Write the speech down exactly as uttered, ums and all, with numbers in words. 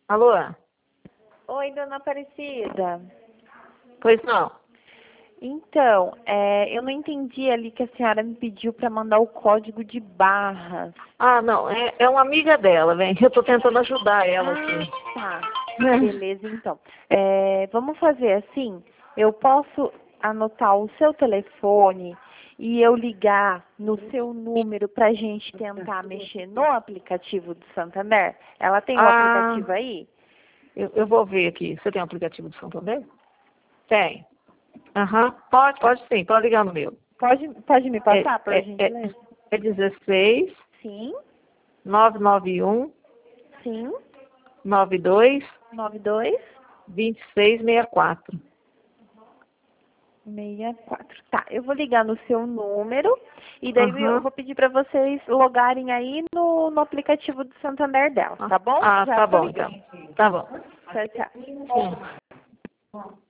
Alô? Oi, dona Aparecida. Pois não. Então, é, eu não entendi ali que a senhora me pediu para mandar o código de barras. Ah, não, é, é uma amiga dela, vem. Eu tô tentando ajudar ela aqui. Ah, tá. Beleza, então. É, vamos fazer assim, eu posso anotar o seu telefone e eu ligar no seu número para a gente tentar mexer no aplicativo do Santander? Ela tem o Ah, aplicativo aí? eu, eu vou ver aqui. Você tem um aplicativo do Santander? Tem. Aham. Pode, pode sim, pode ligar no meu. Pode, pode me É, passar, por é, é, gentileza? é dezesseis, Sim, nove nove um, sim. nove dois, nove dois vinte e seis sessenta e quatro. seis quatro. Tá, eu vou ligar no seu número e daí eu Aham. vou pedir para vocês logarem aí no, no aplicativo do Santander dela, tá bom? Ah, Já tá tô bom, então. ligando. Tá bom. Tchau, tchau. Sim.